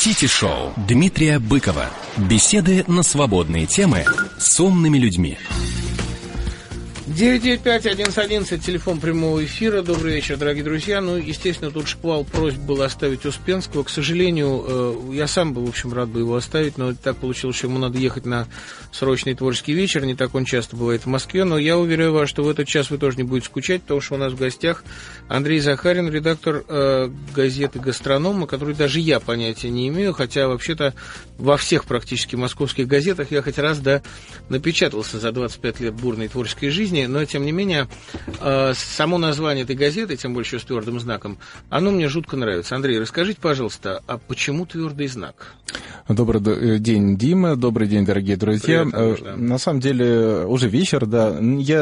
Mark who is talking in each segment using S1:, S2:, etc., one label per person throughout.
S1: Сити-шоу Дмитрия Быкова. Беседы на свободные темы с умными людьми.
S2: 995-1111, телефон прямого эфира. Добрый вечер, дорогие друзья. Ну, естественно, тут шквал просьб был оставить Успенского. К сожалению, я сам бы, в общем, рад бы его оставить, но так получилось, что ему надо ехать на срочный творческий вечер. Не так он часто бывает в Москве, но я уверяю вас, что в этот час вы тоже не будете скучать, потому что у нас в гостях Андрей Захарин, редактор газеты «Гастроном», о которой даже я понятия не имею, хотя, вообще-то, во всех практически московских газетах я хоть раз, напечатался за 25 лет бурной творческой жизни. Но, тем не менее, само название этой газеты, тем больше с твердым знаком, оно мне жутко нравится. Андрей, расскажите, пожалуйста, а почему твердый знак?
S3: Добрый день, Дима. Добрый день, дорогие друзья.
S2: Привет,
S3: на самом деле, уже вечер, да.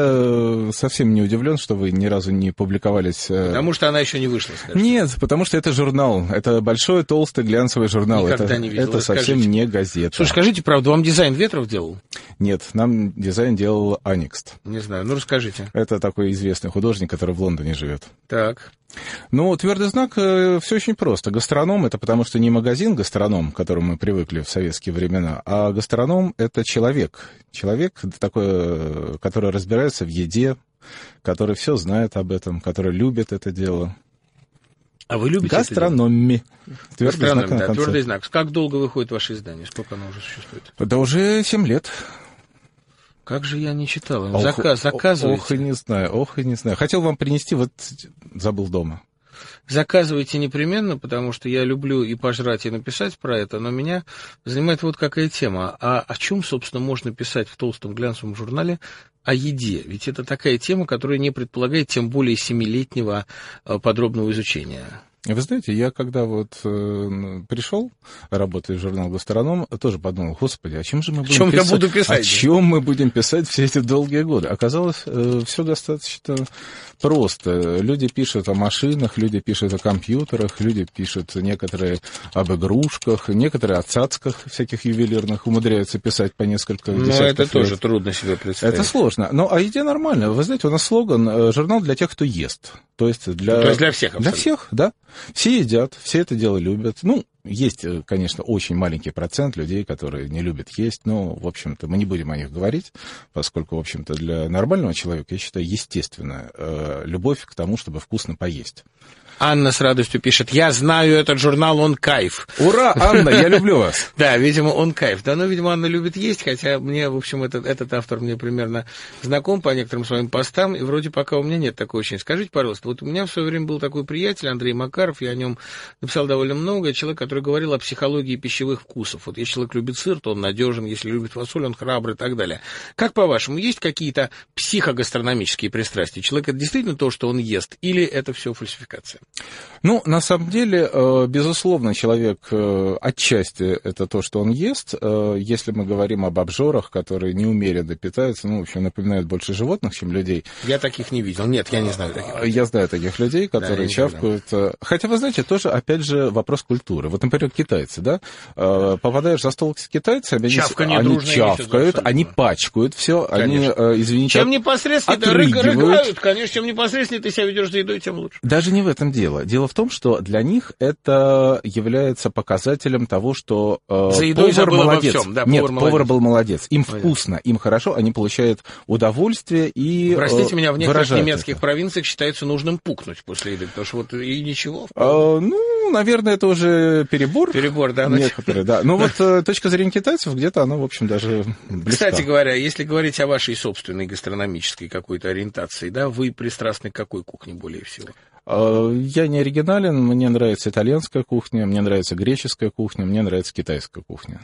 S3: Я совсем не удивлен, что вы ни разу не публиковались.
S2: Потому что она еще не вышла, скажите.
S3: Нет, потому что это журнал. Это большой, толстый, глянцевый журнал.
S2: Никогда не видел.
S3: Это совсем не газета.
S2: Слушай, скажите, правда, вам дизайн Ветров делал?
S3: Нет, нам дизайн делал Аникст.
S2: Не знаю, ну расскажите.
S3: Это такой известный художник, который в Лондоне живет.
S2: Так.
S3: Ну, твердый знак, все очень просто. Гастроном — это потому что не магазин гастроном, к которому мы привыкли в советские времена, а гастроном — это человек. Человек такой, который разбирается в еде, который все знает об этом, который любит это дело.
S2: А вы любите
S3: гастрономи.
S2: Твердый знак, да, твердый знак. Как долго выходит ваше издание? Сколько оно уже существует?
S3: Да уже 7 лет.
S2: Как же я не читал? Заказывайте.
S3: Ох и не знаю. Хотел вам принести, вот забыл дома.
S2: Заказывайте непременно, потому что я люблю и пожрать, и написать про это, но меня занимает вот какая тема. А о чем, собственно, можно писать в толстом глянцевом журнале о еде? Ведь это такая тема, которая не предполагает тем более 7-летнего подробного изучения.
S3: Вы знаете, я когда пришел работать в журнал «Гастроном», тоже подумал, господи, о чем же мы будем писать?
S2: Я буду писать?
S3: О чем мы будем писать все эти долгие годы? Оказалось, все достаточно просто. Люди пишут о машинах, люди пишут о компьютерах, люди пишут некоторые об игрушках, некоторые о цацках всяких ювелирных умудряются писать по несколько десятков лет.
S2: Это тоже трудно себе представить.
S3: Это сложно. Но о еде нормально. Вы знаете, у нас слоган «Журнал для тех, кто ест». То есть для всех абсолютно. Для всех, да. Все едят, все это дело любят. Ну, есть, конечно, очень маленький процент людей, которые не любят есть, но, в общем-то, мы не будем о них говорить, поскольку, в общем-то, для нормального человека, я считаю, естественная любовь к тому, чтобы вкусно поесть.
S2: Анна с радостью пишет: я знаю этот журнал, он кайф.
S3: Ура, Анна, я люблю вас.
S2: Да, видимо, он кайф. Да, ну, видимо, Анна любит есть, хотя мне, в общем, этот автор мне примерно знаком по некоторым своим постам, и вроде пока у меня нет такой очень. Скажите, пожалуйста, вот у меня в свое время был такой приятель, Андрей Макаров, я о нем написал довольно много, человек, который говорил о психологии пищевых вкусов. Вот если человек любит сыр, то он надежен, если любит фасоль, он храбрый и так далее. Как по-вашему, есть какие-то психогастрономические пристрастия? Человек — это действительно то, что он ест, или это все фальсификация?
S3: Ну, на самом деле, безусловно, человек отчасти это то, что он ест. Если мы говорим об обжорах, которые неумеренно питаются, в общем, напоминают больше животных, чем людей.
S2: Я таких не видел. Нет, я не знаю таких.
S3: Я знаю таких людей, которые чавкают. Хотя, вы знаете, тоже, опять же, вопрос культуры. Вот, например, китайцы, да? Попадаешь за стол с китайцами, они чавкают, они пачкают все, они, извините,
S2: чем непосредственно рыгают, конечно, чем непосредственно ты себя ведешь за едой, тем лучше.
S3: Даже не в этом дело. Дело в том, что для них это является показателем того, что повар молодец. Повар был молодец. Им вкусно, им хорошо, они получают удовольствие и
S2: простите меня, в некоторых немецких провинциях считается нужным пукнуть после еды, потому что вот и ничего.
S3: Наверное, это уже перебор.
S2: Перебор, да.
S3: Некоторые, да. Но вот точка зрения китайцев где-то она, в общем, даже близка.
S2: Кстати говоря, если говорить о вашей собственной гастрономической какой-то ориентации, да, вы пристрастны к какой кухне более всего?
S3: Я не оригинален, мне нравится итальянская кухня, мне нравится греческая кухня, мне нравится китайская кухня.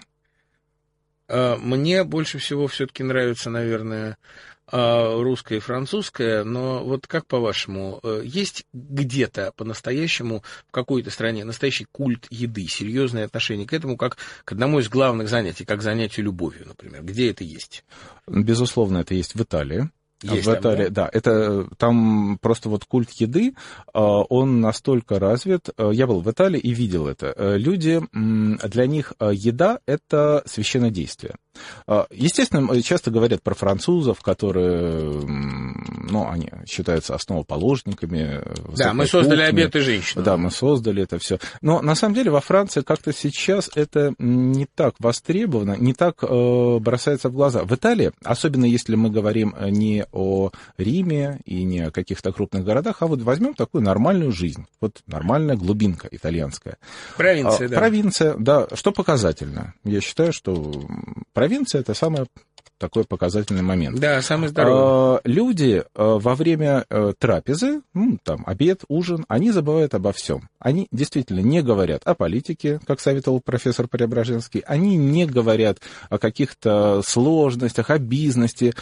S2: Мне больше всего все-таки нравится, наверное, русская и французская, но вот как по-вашему, есть где-то по-настоящему в какой-то стране настоящий культ еды, серьезное отношение к этому, как к одному из главных занятий, как занятию любовью, например? Где это есть?
S3: Безусловно, это есть в Италии.
S2: Есть
S3: в Италии,
S2: там, да?
S3: Да, это там просто вот культ еды, он настолько развит. Я был в Италии и видел это. Люди, для них еда — это священное действие. Естественно, часто говорят про французов, которые ну, они считаются основоположниками.
S2: Да, мы создали обед и женщину.
S3: Да, мы создали это все. Но на самом деле во Франции как-то сейчас это не так востребовано, не так бросается в глаза. В Италии, особенно если мы говорим не о Риме и не о каких-то крупных городах, а вот возьмем такую нормальную жизнь, вот нормальная глубинка итальянская.
S2: Провинция, да.
S3: Провинция, да, что показательно. Я считаю, что провинция — это самое такой показательный момент.
S2: Да, самый здоровый.
S3: Люди во время трапезы, ну, там, обед, ужин, они забывают обо всем. Они действительно не говорят о политике, как советовал профессор Преображенский, они не говорят о каких-то сложностях, о бизнесе.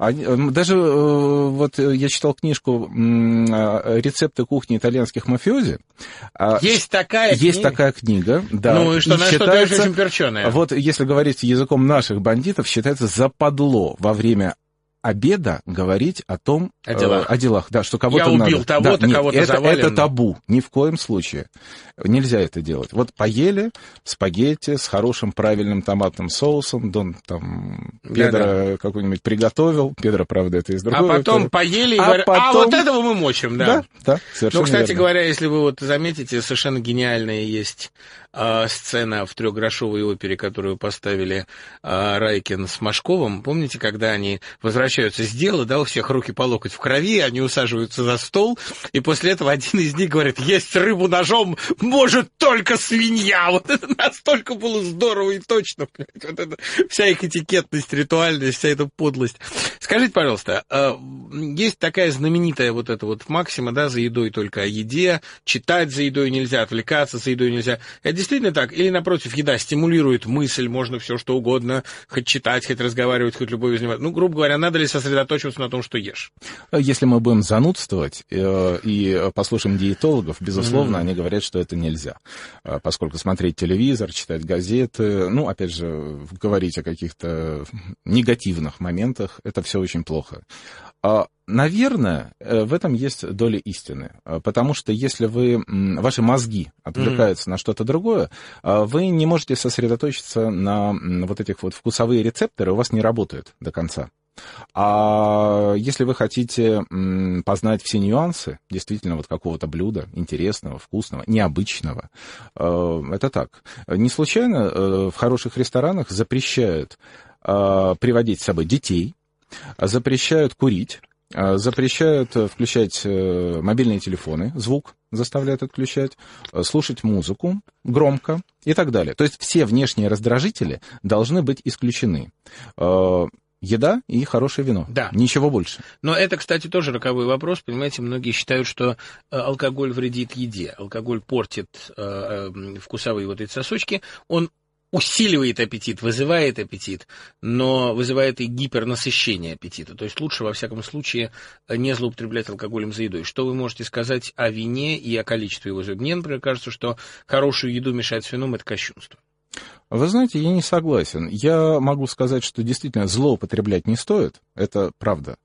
S3: Даже вот я читал книжку «Рецепты кухни итальянских мафиози».
S2: Есть такая
S3: книга, да.
S2: Ну и что, что-то очень перченое.
S3: Вот если говорить языком наших бандитов, считается западло во время обеда говорить о том, о делах, да, что кого-то надо.
S2: Я убил того-то,
S3: да,
S2: кого-то завалил.
S3: Это табу, ни в коем случае. Нельзя это делать. Вот поели спагетти с хорошим правильным томатным соусом, Дон там Педро какой-нибудь приготовил, Педро, правда, это из другого.
S2: А потом поели и говорят, вот этого мы мочим, да.
S3: Да, совершенно
S2: Ну, кстати
S3: верно.
S2: говоря, если вы вот заметите, совершенно гениальная есть сцена в «Трехгрошовой опере», которую поставили Райкин с Машковым. Помните, когда они возвращаются с дела, да, у всех руки по локоть в крови, они усаживаются за стол, и после этого один из них говорит: есть рыбу ножом может только свинья. Вот это настолько было здорово и точно. Вот это, вся их этикетность, ритуальность, вся эта подлость. Скажите, пожалуйста, есть такая знаменитая вот эта вот максима, да, за едой только о еде, читать за едой нельзя, отвлекаться за едой нельзя. Это действительно так? Или, напротив, еда стимулирует мысль, можно все что угодно, хоть читать, хоть разговаривать, хоть любовью заниматься? Ну, грубо говоря, надо ли сосредоточиваться на том, что ешь?
S3: Если мы будем занудствовать и послушаем диетологов, безусловно, они говорят, что это нельзя. Поскольку смотреть телевизор, читать газеты, ну, опять же, говорить о каких-то негативных моментах, это все очень плохо. Наверное, в этом есть доля истины, потому что если ваши мозги отвлекаются на что-то другое, вы не можете сосредоточиться на вот этих вот вкусовые рецепторы, у вас не работают до конца. А если вы хотите познать все нюансы, действительно, вот какого-то блюда интересного, вкусного, необычного, это так. Не случайно в хороших ресторанах запрещают приводить с собой детей, запрещают курить, запрещают включать мобильные телефоны, звук заставляют отключать, слушать музыку громко и так далее. То есть все внешние раздражители должны быть исключены. Еда и хорошее вино.
S2: Да.
S3: Ничего больше.
S2: Но это, кстати, тоже роковой вопрос. Понимаете, многие считают, что алкоголь вредит еде. Алкоголь портит вкусовые вот эти сосочки. Он усиливает аппетит, вызывает аппетит, но вызывает и гипернасыщение аппетита. То есть лучше, во всяком случае, не злоупотреблять алкоголем за едой. Что вы можете сказать о вине и о количестве его? Мне, например, кажется, что хорошую еду мешать с вином – это кощунство.
S3: Вы знаете, я не согласен. Я могу сказать, что действительно злоупотреблять не стоит, это правда.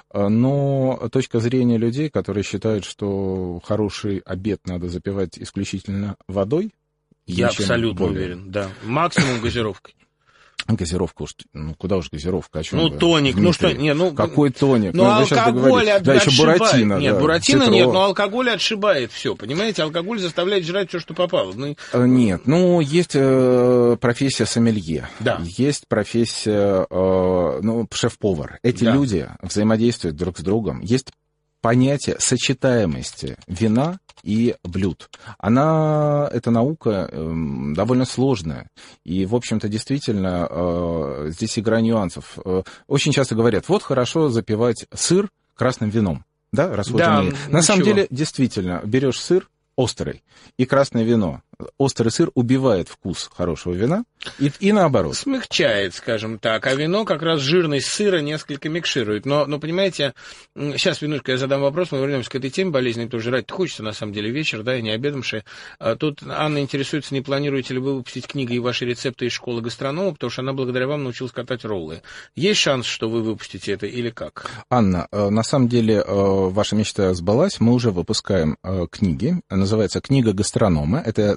S3: Но точка зрения людей, которые считают, что хороший обед надо запивать исключительно водой,
S2: я абсолютно уверен, да. Максимум газировкой.
S3: Газировка уж, ну куда уж газировка, о чем
S2: Ну, тоник,
S3: Дмитрий?
S2: Ну что, не, ну...
S3: Какой тоник?
S2: Ну, алкоголь отшибает.
S3: Да, еще буратино.
S2: Нет,
S3: да,
S2: буратино
S3: цитро.
S2: нет, но алкоголь отшибает все, понимаете? Алкоголь заставляет жрать все, что попало.
S3: Нет, ну, есть профессия сомелье,
S2: да.
S3: Есть профессия, шеф-повар. Эти люди взаимодействуют друг с другом. Есть понятие сочетаемости вина и блюд. Эта наука довольно сложная. И, в общем-то, действительно, здесь игра нюансов. Очень часто говорят, вот хорошо запивать сыр красным вином. Да, раз вот
S2: да,
S3: на самом деле, действительно, берешь сыр острый и красное вино. Острый сыр убивает вкус хорошего вина и наоборот.
S2: Смягчает, скажем так. А вино как раз жирность сыра несколько микширует. Но понимаете, сейчас, минутку, я задам вопрос, мы вернемся к этой теме болезненной, потому что жрать хочется, на самом деле, вечер, да, и не обедамши. Тут Анна интересуется, не планируете ли вы выпустить книгу и ваши рецепты из школы гастронома, потому что она благодаря вам научилась катать роллы. Есть шанс, что вы выпустите это или как?
S3: Анна, на самом деле, ваша мечта сбылась. Мы уже выпускаем книги. Называется «Книга гастронома». Это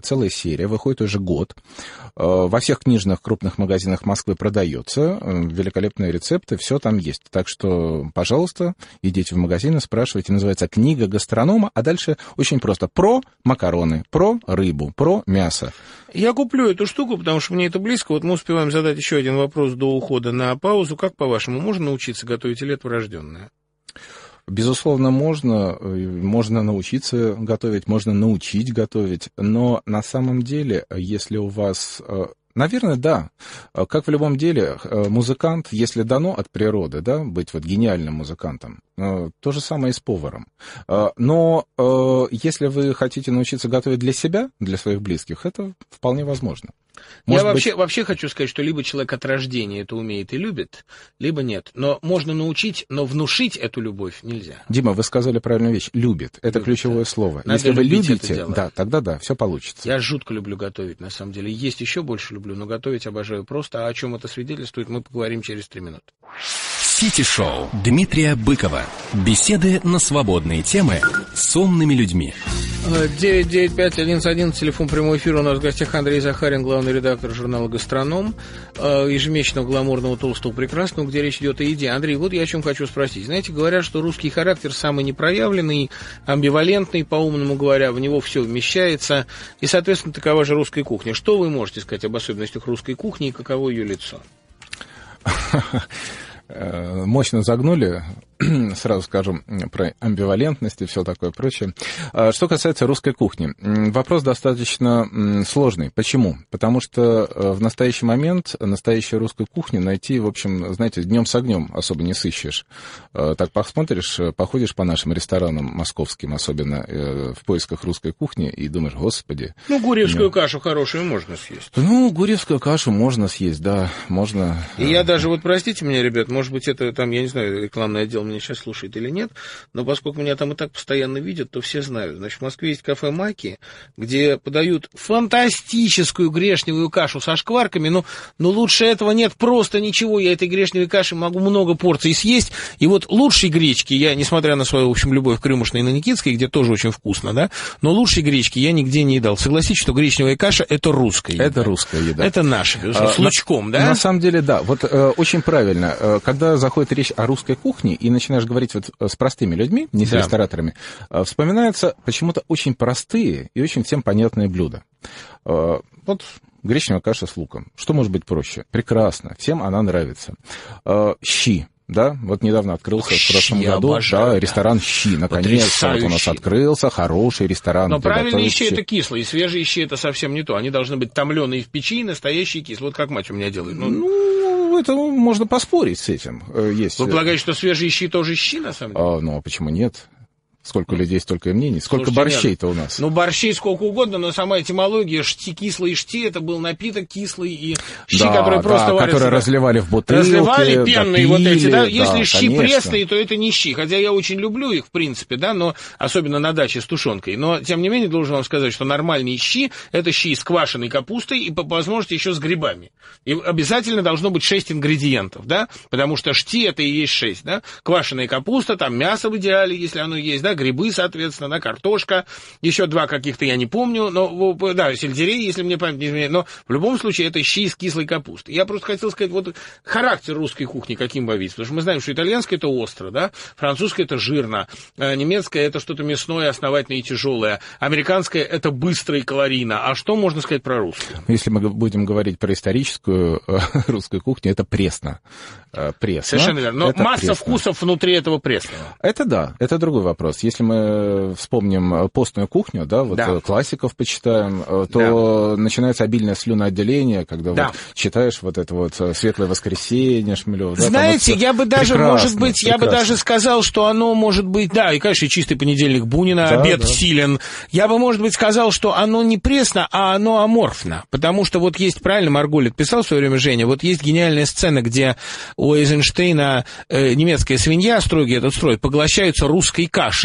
S3: целая серия, выходит уже год. Во всех книжных крупных магазинах Москвы продается. Великолепные рецепты, все там есть. Так что, пожалуйста, идите в магазин и спрашивайте. Называется «Книга гастронома». А дальше очень просто. Про макароны, про рыбу, про мясо.
S2: Я куплю эту штуку, потому что мне это близко. Вот мы успеваем задать еще один вопрос до ухода на паузу. Как, по-вашему, можно научиться готовить или это врожденное?
S3: Безусловно, можно научиться готовить, можно научить готовить, но на самом деле, если у вас... Наверное, да. Как в любом деле, музыкант, если дано от природы, да, быть вот гениальным музыкантом, то же самое и с поваром. Но если вы хотите научиться готовить для себя, для своих близких, это вполне возможно.
S2: Я вообще хочу сказать, что либо человек от рождения это умеет и любит, либо нет. Но можно научить, но внушить эту любовь нельзя.
S3: Дима, вы сказали правильную вещь. Любит. Это ключевое слово.
S2: Надо
S3: Если вы любите, да, тогда да, все получится.
S2: Я жутко люблю готовить, на самом деле. Есть еще больше люблю, но готовить обожаю просто. А о чем это свидетельствует, мы поговорим через 3 минуты.
S1: Сити-шоу Дмитрия Быкова. Беседы на свободные темы с умными людьми.
S2: 995-1111, телефон прямого эфира. У нас в гостях Андрей Захарин, главный редактор журнала «Гастроном», ежемесячного гламурного толстого прекрасного, где речь идет о еде. Андрей, вот я о чем хочу спросить. Знаете, говорят, что русский характер самый непроявленный, амбивалентный, по-умному говоря, в него все вмещается, и, соответственно, такова же русская кухня. Что вы можете сказать об особенностях русской кухни и каково ее лицо?
S3: Мощно загнули, сразу скажем про амбивалентность и все такое прочее. Что касается русской кухни, вопрос достаточно сложный. Почему? Потому что в настоящий момент настоящую русскую кухню найти, в общем, знаете, днем с огнем особо не сыщешь. Так посмотришь, походишь по нашим ресторанам московским, особенно в поисках русской кухни, и думаешь, господи.
S2: Гурьевскую кашу хорошую можно съесть.
S3: Гурьевскую кашу можно съесть, да, можно.
S2: И я даже, вот простите меня, ребят, может быть, это там, я не знаю, рекламный отдел меня сейчас слушает или нет, но поскольку меня там и так постоянно видят, то все знают. Значит, в Москве есть кафе «Маки», где подают фантастическую гречневую кашу со шкварками, но лучше этого нет просто ничего. Я этой гречневой каши могу много порций съесть, и вот лучшей гречки я, несмотря на свою, в общем, любовь к Рюмошной и на Никитской, где тоже очень вкусно, да, но лучшей гречки я нигде не едал. Согласитесь, что гречневая каша — это русская еда.
S3: Это русская еда.
S2: Это наша, с лучком, да?
S3: На самом деле, да. Вот очень правильно. Когда заходит речь о русской кухне и начинаешь говорить вот с простыми людьми, не с рестораторами, вспоминаются почему-то очень простые и очень всем понятные блюда. Вот гречневая каша с луком. Что может быть проще? Прекрасно. Всем она нравится. Щи. Да, вот недавно открылся в прошлом году, ресторан «Щи». Наконец-то вот у нас открылся хороший ресторан.
S2: Но правильные щи — это кислые, свежие щи — это совсем не то. Они должны быть томленые в печи, настоящие кислые. Вот как мать у меня делает.
S3: Это можно поспорить с этим. Есть.
S2: Вы полагаете, что свежие щи тоже щи, на самом деле?
S3: А почему нет? Сколько людей, столько и мнений. Сколько борщей-то у нас?
S2: Борщей сколько угодно, но сама этимология кислые шти, это был напиток кислый, и щи, которые просто варятся.
S3: Которые разливали в бутылки.
S2: Разливали пенные вот эти, да. Если щи
S3: конечно.
S2: пресные, то это не щи. Хотя я очень люблю их, в принципе, да, но особенно на даче с тушенкой. Но, тем не менее, должен вам сказать, что нормальные щи — это щи с квашеной капустой и, по возможности, еще с грибами. И обязательно должно быть 6 ингредиентов, да, потому что шти — это и есть 6, да. Квашеная капуста, там мясо в идеале, если оно есть, да, грибы, соответственно, да, картошка, еще 2 каких-то я не помню, но, да, сельдерей, если мне память не изменяет, но в любом случае это щи из кислой капусты. Я просто хотел сказать, вот характер русской кухни каким бы видеть, потому что мы знаем, что итальянская — это остро, да, французская — это жирно, немецкая — это что-то мясное, основательное и тяжелое, американская — это быстро и калорийно. А что можно сказать про русскую?
S3: Если мы будем говорить про историческую русскую кухню, это пресно.
S2: Совершенно верно. Но масса пресно. Вкусов внутри этого пресного.
S3: Это да, это другой вопрос. Если мы вспомним постную кухню, да, вот классиков почитаем, то начинается обильное слюноотделение, когда вот читаешь вот это вот «Светлое воскресенье» Шмелёв. Да,
S2: знаете, я бы даже, может быть, я бы даже сказал, что оно может быть, да, и, конечно, «Чистый понедельник» Бунина, «Обед Силен». Я бы, может быть, сказал, что оно не пресно, а оно аморфно. Потому что вот есть, правильно Марголит писал в свое время, Женя, вот есть гениальная сцена, где у Эйзенштейна немецкая свинья, строгий этот строй, поглощаются русской кашей.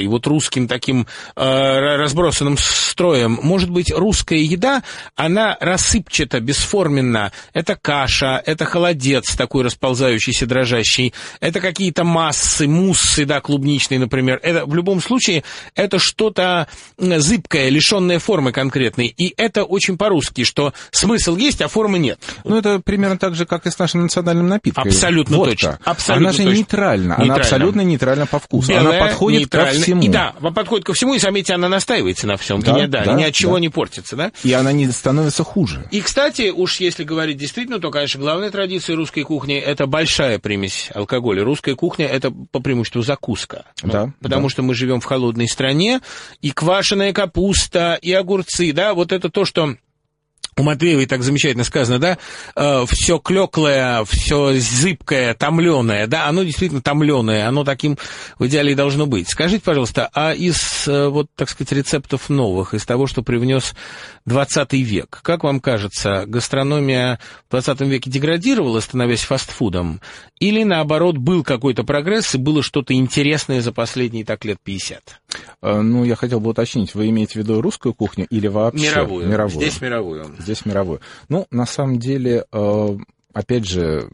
S2: массой, вот русским таким разбросанным строем. Может быть, русская еда, она рассыпчата, бесформенна. Это каша, это холодец такой расползающийся, дрожащий, это какие-то массы, муссы, да, клубничные, например. Это, в любом случае, это что-то зыбкое, лишенное формы конкретной. И это очень по-русски, что смысл есть, а формы нет.
S3: Ну, это примерно так же, как и с нашим национальным напитком.
S2: Абсолютно
S3: водка.
S2: Точно. Абсолютно
S3: она же
S2: точно.
S3: Нейтральна. Она абсолютно нейтральна по вкусу.
S2: Белая,
S3: она подходит ко всему.
S2: И да, подходит ко всему, и, заметьте, она настаивается на всем. Да, ни от чего не портится, да?
S3: И она не становится хуже.
S2: И, кстати, уж если говорить действительно, то, конечно, главная традиция русской кухни – это большая примесь алкоголя. Русская кухня – это по преимуществу закуска. Потому что мы живем в холодной стране, и квашеная капуста, и огурцы, да, вот это то, что... У Матвеевой так замечательно сказано, да, все клеклое, все зыбкое, томленое, да, оно действительно томленое, оно таким в идеале и должно быть. Скажите, пожалуйста, а из, вот, так сказать, рецептов новых, из того, что привнес 20 век, как вам кажется, гастрономия в 20 веке деградировала, становясь фастфудом, или, наоборот, был какой-то прогресс и было что-то интересное за последние так лет 50?
S3: Ну, я хотел бы уточнить, вы имеете в виду русскую кухню или вообще?
S2: Мировую. Здесь мировую.
S3: Здесь мировую. Ну, на самом деле, опять же,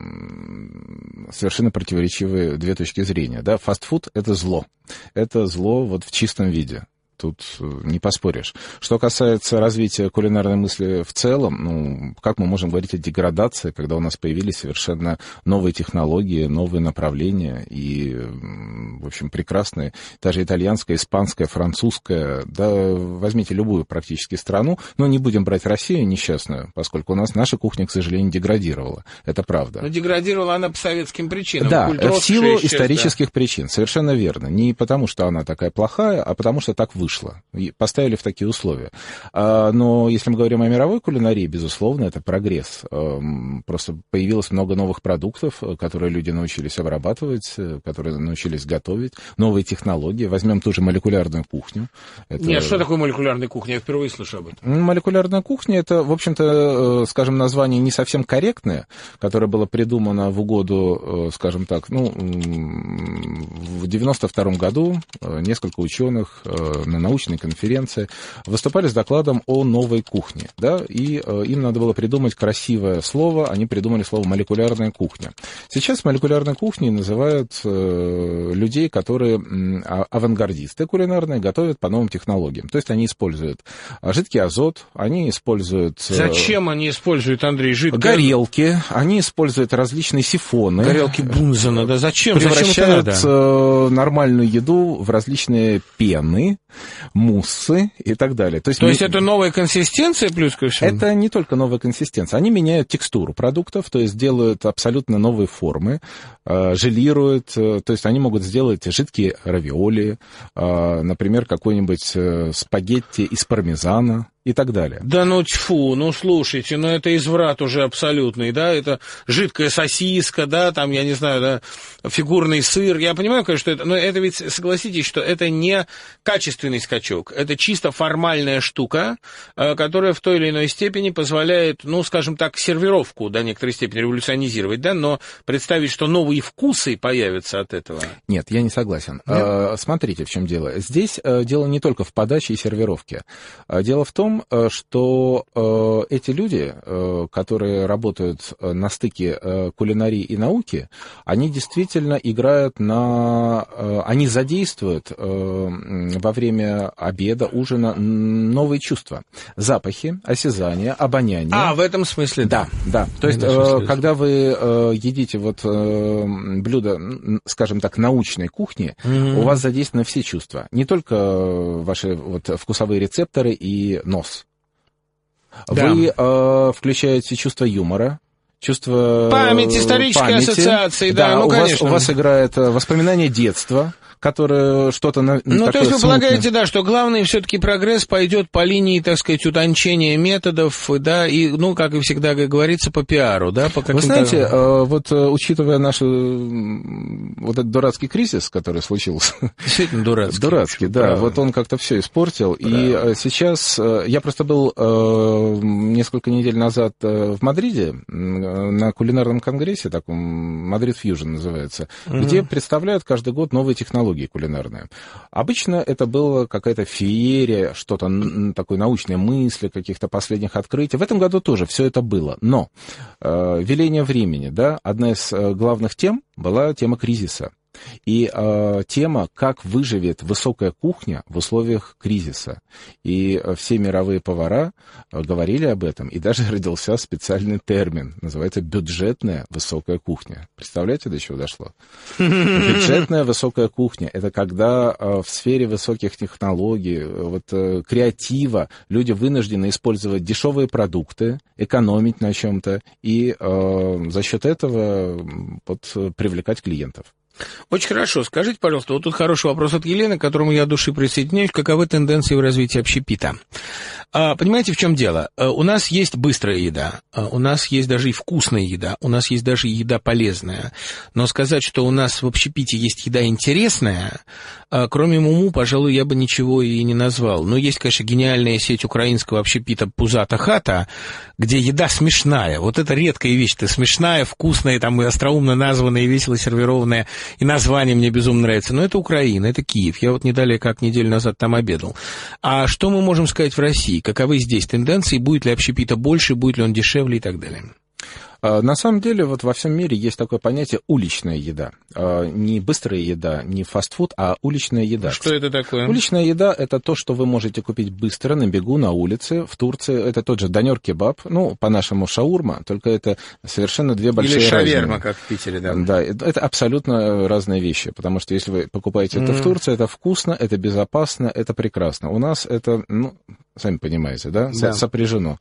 S3: совершенно противоречивые две точки зрения. Да? Фастфуд — это зло. Это зло вот в чистом виде. Тут не поспоришь. Что касается развития кулинарной мысли в целом, ну, как мы можем говорить о деградации, когда у нас появились совершенно новые технологии, новые направления и, в общем, прекрасные, даже итальянская, испанская, французская, да, возьмите любую практически страну, но не будем брать Россию несчастную, поскольку у нас наша кухня, к сожалению, деградировала. Это правда.
S2: Но деградировала она по советским причинам.
S3: Да, в силу исторических причин, совершенно верно. Не потому, что она такая плохая, а потому, что так вышло. Поставили в такие условия. Но если мы говорим о мировой кулинарии, безусловно, это прогресс. Просто появилось много новых продуктов, которые люди научились обрабатывать, которые научились готовить, новые технологии. Возьмем ту же молекулярную кухню.
S2: Нет, что такое молекулярная кухня? Я впервые слышу об этом.
S3: Молекулярная кухня — это, в общем-то, скажем, название не совсем корректное, которое было придумано в угоду, скажем так, ну, в 92 году несколько ученых на научной конференции выступали с докладом о новой кухне, да, и им надо было придумать красивое слово, они придумали слово «молекулярная кухня». Сейчас молекулярной кухней называют людей, которые авангардисты кулинарные, готовят по новым технологиям. То есть они используют жидкий азот, они используют...
S2: Зачем они используют, Андрей, жидкий
S3: горелки, они используют различные сифоны.
S2: Горелки Бунзена, да, зачем?
S3: Превращают нормальную еду в различные пены, муссы и так далее. То есть
S2: это новая консистенция плюс ко всему?
S3: Это не только новая консистенция. Они меняют текстуру продуктов, то есть делают абсолютно новые формы, желируют, то есть они могут сделать жидкие равиоли, например, какой-нибудь спагетти из пармезана и так далее.
S2: Да ну тьфу, ну слушайте, ну это изврат уже абсолютный, да, это жидкая сосиска, да, там, я не знаю, да, фигурный сыр, я понимаю, конечно, что это, но это ведь, согласитесь, что это не качественный скачок, это чисто формальная штука, которая в той или иной степени позволяет, ну, скажем так, сервировку до некоторой степени революционизировать, да, но представить, что новые вкусы появятся от этого.
S3: Нет, я не согласен. Смотрите, в чем дело. Здесь дело не только в подаче и сервировке. Дело в том, что эти люди, которые работают на стыке кулинарии и науки, они действительно играют они задействуют во время обеда, ужина новые чувства. Запахи, осязание, обоняние.
S2: В этом смысле,
S3: да. Да. То есть, когда вы едите вот блюдо, скажем так, научной кухни, у вас задействованы все чувства. Не только ваши вот вкусовые рецепторы и нос. Да. Вы включаете чувство юмора, чувство
S2: памяти, исторической ассоциации, да, ну, конечно.
S3: У вас играет воспоминание детства, которое что-то...
S2: Ну, то есть вы полагаете, да, что главный все-таки прогресс пойдет по линии, так сказать, утончения методов, да, и, ну, как и всегда говорится, по пиару, да, по каким-то...
S3: Вы знаете, вот учитывая наш вот этот дурацкий кризис, который случился...
S2: Действительно дурацкий.
S3: Дурацкий, да, правильно. Вот он как-то все испортил, правильно. И сейчас... Я просто был несколько недель назад в Мадриде на кулинарном конгрессе, таком Мадрид Фьюжн называется, где представляют каждый год новые технологии. технологии кулинарные. Обычно это была какая-то феерия, что-то такой научной мысли, каких-то последних открытий. В этом году тоже все это было. Но веление времени, да, одна из главных тем была тема кризиса. И тема, как выживет высокая кухня в условиях кризиса. И все мировые повара говорили об этом, и даже родился специальный термин, называется бюджетная высокая кухня. Представляете, до чего дошло? Бюджетная высокая кухня — это когда в сфере высоких технологий, вот, креатива люди вынуждены использовать дешевые продукты, экономить на чем-то, и за счет этого вот, привлекать клиентов.
S2: Очень хорошо. Скажите, пожалуйста, вот тут хороший вопрос от Елены, к которому я от души присоединяюсь. Каковы тенденции в развитии общепита? Понимаете, в чем дело? У нас есть быстрая еда, у нас есть даже и вкусная еда, у нас есть даже и еда полезная. Но сказать, что у нас в общепите есть еда интересная, кроме Муму, пожалуй, я бы ничего и не назвал. Но есть, конечно, гениальная сеть украинского общепита «Пузата хата», где еда смешная. Вот это редкая вещь-то, смешная, вкусная, там и остроумно названная, и весело сервированная. И название мне безумно нравится. Но это Украина, это Киев. Я вот не далее, как неделю назад там обедал. А что мы можем сказать в России? Каковы здесь тенденции? Будет ли общепита больше? Будет ли он дешевле и так далее?
S3: На самом деле, вот во всем мире есть такое понятие уличная еда. Не быстрая еда, не фастфуд, а уличная еда.
S2: Что это такое?
S3: Уличная еда — это то, что вы можете купить быстро, на бегу, на улице. В Турции это тот же донер-кебаб, ну, по-нашему шаурма, только это совершенно две большие разные.
S2: Или шаверма, как в Питере, да.
S3: Да, это абсолютно разные вещи, потому что если вы покупаете это в Турции, это вкусно, это безопасно, это прекрасно. У нас это, ну, сами понимаете, да, сопряжено.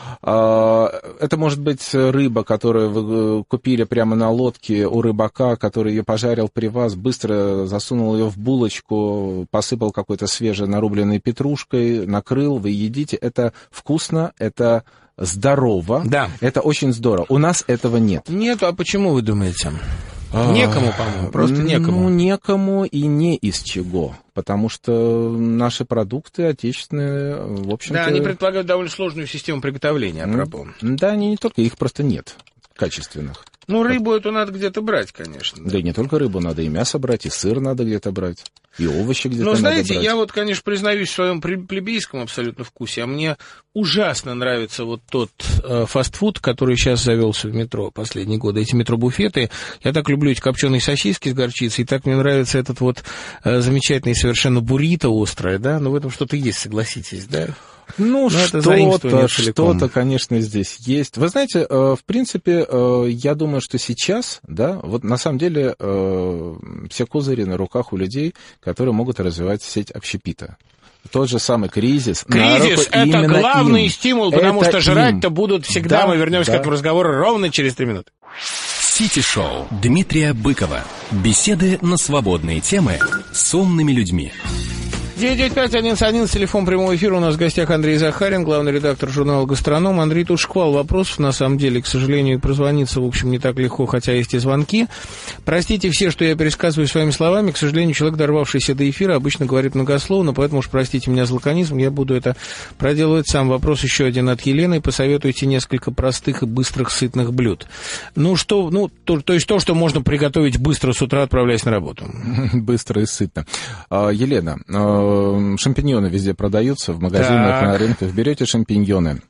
S3: Это может быть рыба, которую вы купили прямо на лодке у рыбака, который ее пожарил при вас, быстро засунул ее в булочку, посыпал какой-то свежей нарубленной петрушкой, накрыл, вы едите. Это вкусно, это здорово,
S2: да.
S3: Это очень здорово. У нас этого нет.
S2: Нет, а почему вы думаете? Некому, по-моему, просто некому.
S3: Ну, некому и не из чего, потому что наши продукты отечественные, в общем-то...
S2: Да, они предполагают довольно сложную систему приготовления, апропо.
S3: Да, они не только, их просто нет качественных.
S2: Ну, рыбу эту надо где-то брать, конечно.
S3: Да и не только рыбу, надо и мясо брать, и сыр надо где-то брать, и овощи где-то надо брать.
S2: Ну, знаете, я вот, конечно, признаюсь в своем плебейском абсолютно вкусе, а мне ужасно нравится вот тот фастфуд, который сейчас завелся в метро последние годы, эти метро-буфеты. Я так люблю эти копченые сосиски с горчицей, и так мне нравится этот вот замечательный совершенно буррито острое, да, но в этом что-то есть, согласитесь, да?
S3: Ну, что-то, конечно, здесь есть. Вы знаете, в принципе, я думаю, что сейчас, да, вот на самом деле все козыри на руках у людей, которые могут развивать сеть общепита. Тот же самый кризис.
S2: Кризис — это главный стимул, потому что жрать-то будут всегда. Да, мы вернемся к этому разговору ровно через 3 минуты.
S1: Сити-шоу Дмитрия Быкова. Беседы на свободные темы с умными людьми.
S2: 995-1111, телефон прямого эфира. У нас в гостях Андрей Захарин, главный редактор журнала «Гастроном». Андрей, тут шквал вопросов, на самом деле, к сожалению, прозвониться, в общем, не так легко, хотя есть и звонки. Простите все, что я пересказываю своими словами. К сожалению, человек, дорвавшийся до эфира, обычно говорит многословно, поэтому уж простите меня за лаконизм, я буду это проделывать сам. Вопрос еще один от Елены. Посоветуйте несколько простых и быстрых сытных блюд. То есть то, что можно приготовить быстро с утра, отправляясь на работу.
S3: Быстро и сытно. Елена, шампиньоны везде продаются, в магазинах, на рынках. Берете шампиньоны,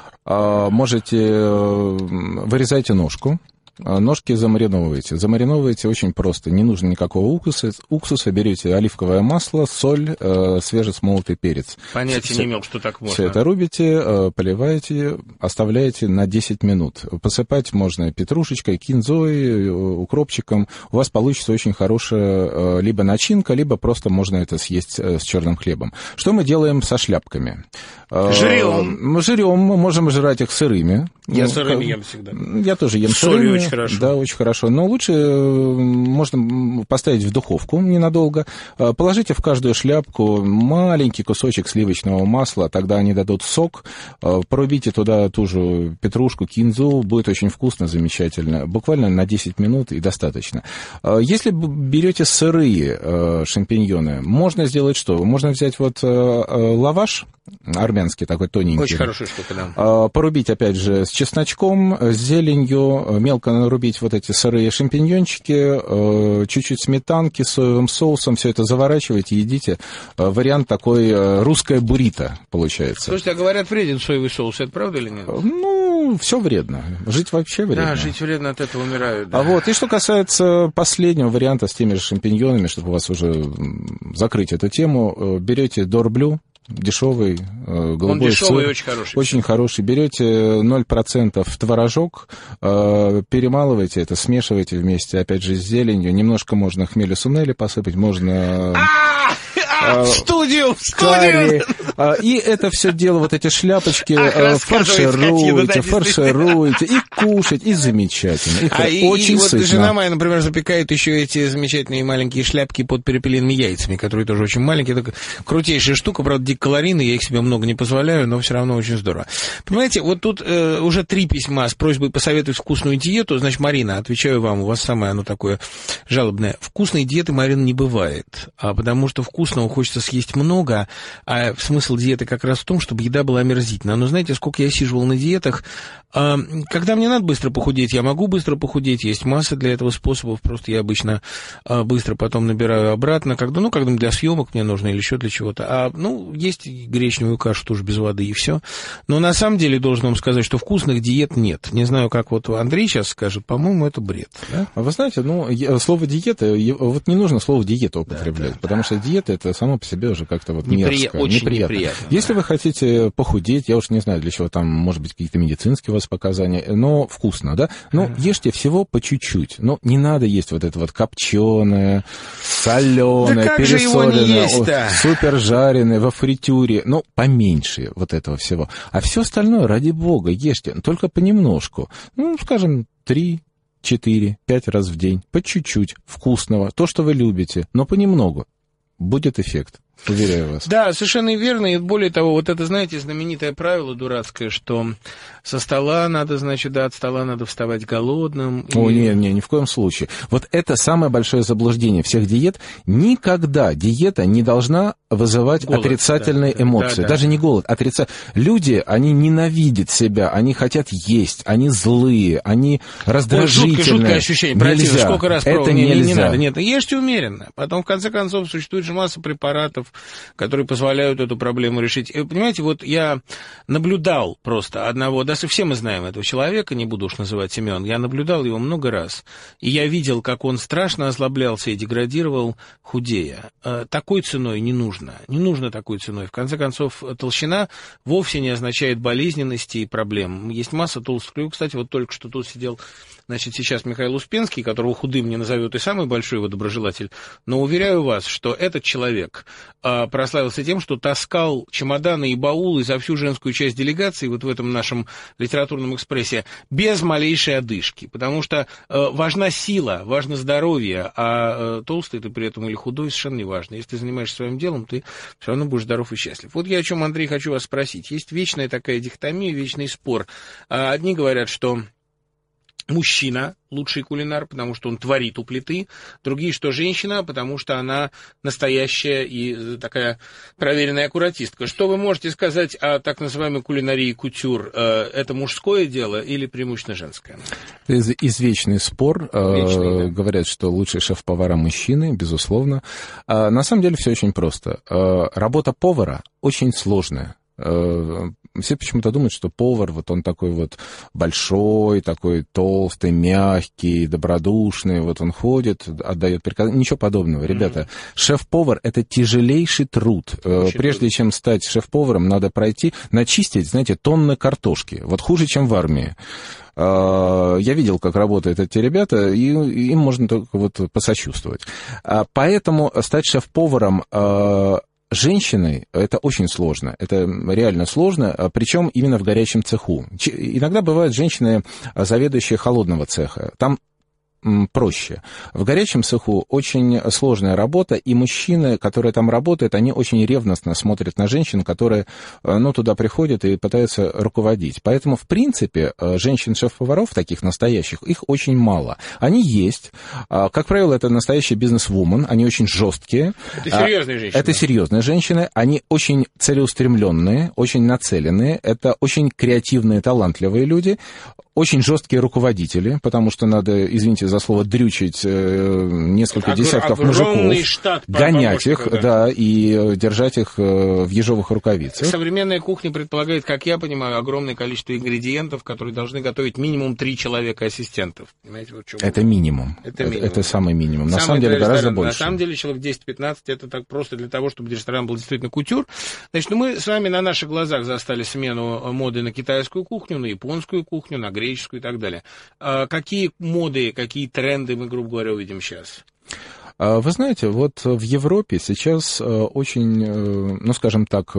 S3: вырезайте ножку, ножки замариновываете. Замариновываете очень просто, не нужно никакого уксуса. Берете оливковое масло, соль, свежесмолотый перец.
S2: Понятия не имел, что так можно.
S3: Все это рубите, поливаете, оставляете на 10 минут. Посыпать можно петрушечкой, кинзой, укропчиком. У вас получится очень хорошая либо начинка, либо просто можно это съесть с черным хлебом. Что мы делаем со шляпками? Жрем, мы можем жрать их сырыми.
S2: Я сырыми ем всегда.
S3: Я тоже ем
S2: сырыми. Очень хорошо.
S3: Да, очень хорошо. Но лучше можно поставить в духовку ненадолго. Положите в каждую шляпку маленький кусочек сливочного масла, тогда они дадут сок. Порубите туда ту же петрушку, кинзу, будет очень вкусно, замечательно. Буквально на 10 минут и достаточно. Если берете сырые шампиньоны, можно сделать что? Можно взять вот лаваш армянский, такой тоненький.
S2: Очень хорошая штука, да.
S3: Порубить, опять же, с чесночком, с зеленью, мелко немножко нарубить вот эти сырые шампиньончики, чуть-чуть сметанки с соевым соусом, все это заворачивайте, едите. Вариант такой русская буррито получается.
S2: Слушайте, а говорят, вреден соевый соус, это правда или нет?
S3: Ну, все вредно. Жить вообще вредно.
S2: Да, жить вредно, от этого умирают. Да.
S3: А вот, и что касается последнего варианта с теми же шампиньонами, чтобы у вас уже закрыть эту тему, берете Дорблю, дешевый, голубой. Он
S2: дешевый
S3: сыр,
S2: и очень хороший.
S3: Очень хороший. Берете 0% творожок, перемалываете это, смешиваете вместе, опять же, с зеленью. Немножко можно хмеля сунели посыпать, можно...
S2: В студию!
S3: И это все дело, вот эти шляпочки, фаршируете, и кушать, и замечательно.
S2: Очень сытно. Вот жена моя, например, запекает еще эти замечательные маленькие шляпки под перепелиными яйцами, которые тоже очень маленькие. Это крутейшая штука, правда, дико калорийная, я их себе много не позволяю, но все равно очень здорово. Понимаете, вот тут уже 3 письма с просьбой посоветовать вкусную диету. Значит, Марина, отвечаю вам, у вас самое оно такое жалобное. Вкусной диеты, Марина, не бывает, потому что вкусного хочется съесть много, а смысл диеты как раз в том, чтобы еда была омерзительна. Но знаете, сколько я сиживал на диетах, когда мне надо быстро похудеть, я могу быстро похудеть, есть масса для этого способов, просто я обычно быстро потом набираю обратно, когда для съемок мне нужно или еще для чего-то. Есть гречневую кашу тоже без воды и все. Но на самом деле должен вам сказать, что вкусных диет нет. Не знаю, как вот Андрей сейчас скажет, по-моему, это бред. Да?
S3: Вы знаете, слово диета, вот не нужно слово диета употреблять, потому что диета это само по себе уже как-то вот мерзко,
S2: очень неприятно.
S3: Если вы хотите похудеть, я уж не знаю, для чего там, может быть, какие-то медицинские у вас показания, но вкусно, да? Ешьте всего по чуть-чуть. Не надо есть вот это вот копченое, соленое, пересоленное, супер жареное, во фритюре. Поменьше вот этого всего. А все остальное, ради бога, ешьте, только понемножку. Скажем, 3, 4, 5 раз в день, по чуть-чуть, вкусного, то, что вы любите, но понемногу. Будет эффект, уверяю вас.
S2: Да, совершенно верно. И более того, вот это, знаете, знаменитое правило дурацкое, что от стола надо вставать голодным.
S3: Ни в коем случае. Вот это самое большое заблуждение всех диет. Никогда диета не должна вызывать отрицательные эмоции. Даже не голод, Люди, они ненавидят себя, они хотят есть, они злые, они раздражительные.
S2: Жуткое ощущение, противно. Сколько раз
S3: это нельзя.
S2: Не надо. Нет, ешьте умеренно. Потом, в конце концов, существует же масса препаратов, которые позволяют эту проблему решить. И, понимаете, вот я наблюдал просто одного, даже все мы знаем этого человека, не буду уж называть имен, я наблюдал его много раз, и я видел, как он страшно озлоблялся и деградировал, худея. Такой ценой не нужно такой ценой. В конце концов, толщина вовсе не означает болезненности и проблем. Есть масса толстых людей. Кстати, вот только что тут сидел, сейчас Михаил Успенский, которого худым не назовет и самый большой его доброжелатель, но уверяю вас, что этот человек прославился тем, что таскал чемоданы и баулы за всю женскую часть делегации, вот в этом нашем литературном экспрессе, без малейшей одышки, потому что важна сила, важно здоровье, а толстый ты при этом или худой совершенно не важно. Если ты занимаешься своим делом, ты все равно будешь здоров и счастлив. Вот я о чем, Андрей, хочу вас спросить. Есть вечная такая дихотомия, вечный спор. Одни говорят, что мужчина лучший кулинар, потому что он творит у плиты, другие, что женщина, потому что она настоящая и такая проверенная аккуратистка. Что вы можете сказать о так называемой кулинарии кутюр? Это мужское дело или преимущественно женское?
S3: Извечный спор. Вечный, да. Говорят, что лучшие шеф-повара мужчины, безусловно. На самом деле все очень просто. Работа повара очень сложная. Все почему-то думают, что повар, вот он такой вот большой, такой толстый, мягкий, добродушный, вот он ходит, отдает приказы. Ничего подобного. Ребята, шеф-повар — это тяжелейший труд. Прежде чем стать шеф-поваром, надо начистить, знаете, тонны картошки. Вот хуже, чем в армии. Я видел, как работают эти ребята, и им можно только вот посочувствовать. Поэтому стать шеф-поваром женщиной это очень сложно, это реально сложно, причем именно в горячем цеху. Иногда бывают женщины, заведующие холодного цеха, там проще. В горячем цеху очень сложная работа, и мужчины, которые там работают, они очень ревностно смотрят на женщин, которые, туда приходят и пытаются руководить. Поэтому, в принципе, женщин-шеф-поваров, таких настоящих, их очень мало. Они есть. Как правило, это настоящие бизнес-вумен, они очень жесткие.
S2: Это серьезные женщины.
S3: Это серьезные женщины, они очень целеустремленные, очень нацеленные, это очень креативные, талантливые люди. очень жесткие руководители, потому что надо, извините за слово, дрючить несколько десятков мужиков, гонять их, да, и держать их в ежовых рукавицах.
S2: Современная кухня предполагает, как я понимаю, огромное количество ингредиентов, которые должны готовить минимум 3 человека-ассистентов. Понимаете, вот
S3: это минимум. Это самый минимум. На самом деле гораздо больше.
S2: На самом деле человек 10-15, это так просто для того, чтобы ресторан был действительно кутюр. Значит, мы с вами на наших глазах застали смену моды на китайскую кухню, на японскую кухню, на греческую и так далее. Какие моды, какие тренды мы, грубо говоря, увидим сейчас?
S3: Вы знаете, вот в Европе сейчас очень, ну, скажем так,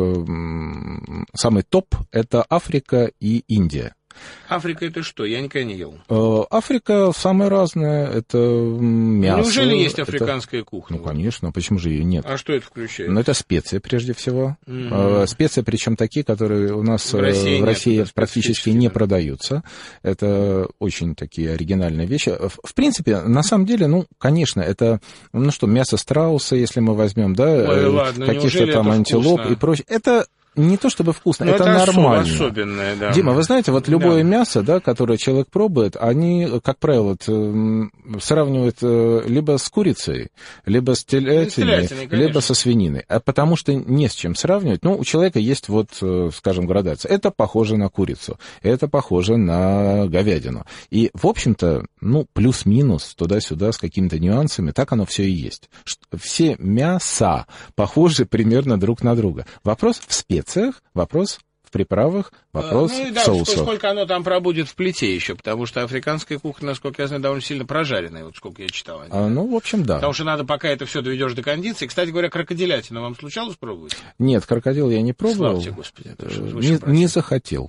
S3: самый топ – это Африка и Индия.
S2: Африка это что? Я никогда не ел.
S3: Африка самая разная, это мясо.
S2: Неужели есть африканская кухня?
S3: Ну, конечно, почему же ее нет?
S2: А что это включает?
S3: Ну, это специи, прежде всего. Специи, причем такие, которые у нас в России практически не продаются. Это очень такие оригинальные вещи. В принципе, на самом деле, ну, конечно, это, ну что, мясо страуса, если мы возьмем, да, каких-то там антилоп и прочее. Это не то чтобы вкусно, это нормально.
S2: Особенное, да.
S3: Дима, вы знаете, вот любое мясо, да, которое человек пробует, они, как правило, сравнивают либо с курицей, либо с телятиной, либо со свининой. Потому что не с чем сравнивать. Ну, у человека есть вот, скажем, градация. Это похоже на курицу, это похоже на говядину. И, в общем-то, ну, плюс-минус туда-сюда с какими-то нюансами, так оно все и есть. Все мяса похожи примерно друг на друга. Вопрос в специях, вопрос в приправах, вопрос в соусах.
S2: Сколько оно там пробудет в плите еще, потому что африканская кухня, насколько я знаю, довольно сильно прожаренная, вот сколько я читал.
S3: Ну, в общем, да.
S2: Потому что надо, пока это все доведешь до кондиции. Кстати говоря, крокодилятину вам случалось пробовать?
S3: Нет, крокодил я не пробовал.
S2: Слава тебе, Господи.
S3: Не захотел.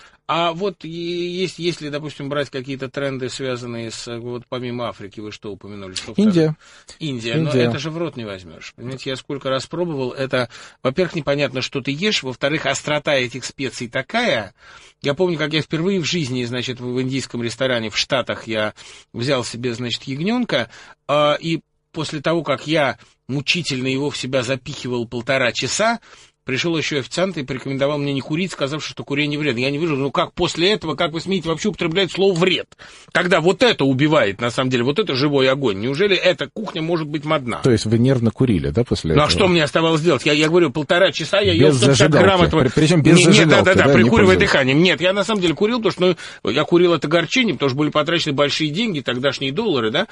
S2: А вот если, допустим, брать какие-то тренды, связанные с, вот помимо Африки, вы что упомянули? Что
S3: Индия.
S2: Но это же в рот не возьмешь. Понимаете, я сколько раз пробовал, это, во-первых, непонятно, что ты ешь, во-вторых, острота этих специй такая. Я помню, как я впервые в жизни, значит, в индийском ресторане в Штатах я взял себе, значит, ягненка, и после того, как я мучительно его в себя запихивал 1,5 часа, пришел еще официант и порекомендовал мне не курить, сказав, что курение вредно. Я не вижу, ну как после этого, как вы смеете вообще употреблять слово «вред»? Когда вот это убивает, на самом деле, вот это живой огонь. Неужели эта кухня может быть модна?
S3: То есть вы нервно курили, да, после этого?
S2: Ну а что мне оставалось делать? Я говорю, 1,5 часа я ел 150 грамм этого.
S3: Причем без зажигалки,
S2: да, прикуривая дыханием. Нет, я на самом деле курил, потому что я курил от огорчения, потому что были потрачены большие деньги, тогдашние доллары, да?